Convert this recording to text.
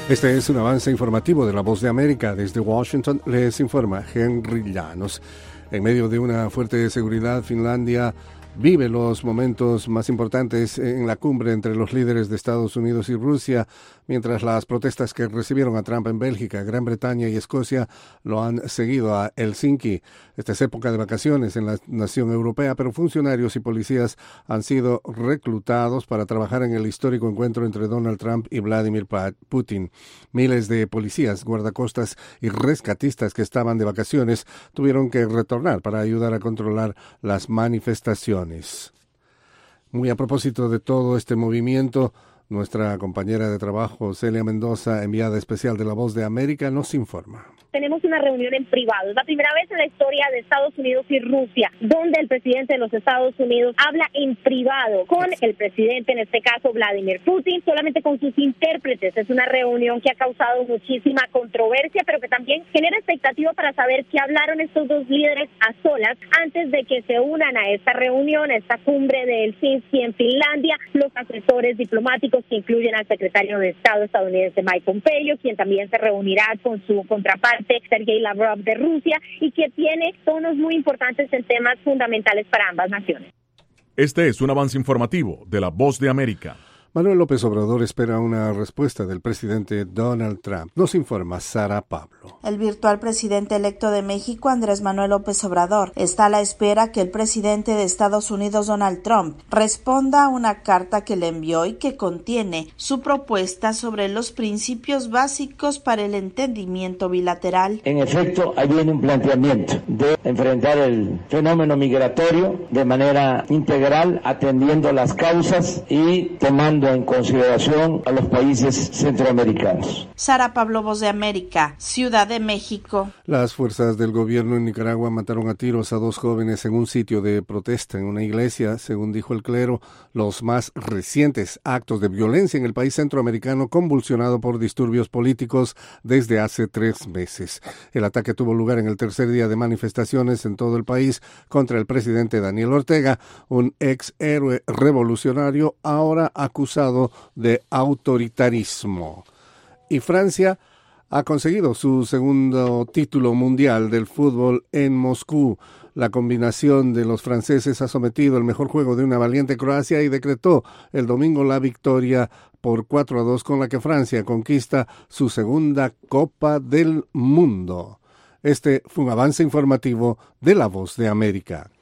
Este es un avance informativo de La Voz de América. Desde Washington les informa Henry Llanos. En medio de una fuerte seguridad, Finlandia vive los momentos más importantes en la cumbre entre los líderes de Estados Unidos y Rusia, mientras las protestas que recibieron a Trump en Bélgica, Gran Bretaña y Escocia lo han seguido a Helsinki. Esta es época de vacaciones en la nación europea, pero funcionarios y policías han sido reclutados para trabajar en el histórico encuentro entre Donald Trump y Vladimir Putin. Miles de policías, guardacostas y rescatistas que estaban de vacaciones tuvieron que retornar para ayudar a controlar las manifestaciones. Muy a propósito de todo este movimiento, nuestra compañera de trabajo, Celia Mendoza, enviada especial de La Voz de América, nos informa. Tenemos una reunión en privado. Es la primera vez en la historia de Estados Unidos y Rusia donde el presidente de los Estados Unidos habla en privado con el presidente, en este caso Vladimir Putin, solamente con sus intérpretes. Es una reunión que ha causado muchísima controversia, pero que también genera expectativa para saber qué hablaron estos dos líderes a solas antes de que se unan a esta reunión, a esta cumbre de Helsinki en Finlandia, los asesores diplomáticos que incluyen al secretario de Estado estadounidense Mike Pompeo, quien también se reunirá con su contraparte Sergei Lavrov de Rusia, y que tiene tonos muy importantes en temas fundamentales para ambas naciones. Este es un avance informativo de La Voz de América. Manuel López Obrador espera una respuesta del presidente Donald Trump. Nos informa Sara Pablo. El virtual presidente electo de México, Andrés Manuel López Obrador, está a la espera que el presidente de Estados Unidos, Donald Trump, responda a una carta que le envió y que contiene su propuesta sobre los principios básicos para el entendimiento bilateral. En efecto, hay un planteamiento de enfrentar el fenómeno migratorio de manera integral, atendiendo las causas y tomando en consideración a los países centroamericanos. Sara Pablo, Voz de América, Ciudad de México. Las fuerzas del gobierno en Nicaragua mataron a tiros a 2 jóvenes en un sitio de protesta en una iglesia, según dijo el clero, los más recientes actos de violencia en el país centroamericano convulsionado por disturbios políticos desde hace 3 meses. El ataque tuvo lugar en el tercer día de manifestaciones en todo el país contra el presidente Daniel Ortega, un ex héroe revolucionario ahora acusado de autoritarismo. Y Francia ha conseguido su segundo título mundial del fútbol en Moscú. La combinación de los franceses ha sometido el mejor juego de una valiente Croacia y decretó el domingo la victoria por 4-2 con la que Francia conquista su segunda Copa del Mundo. Este fue un avance informativo de La Voz de América.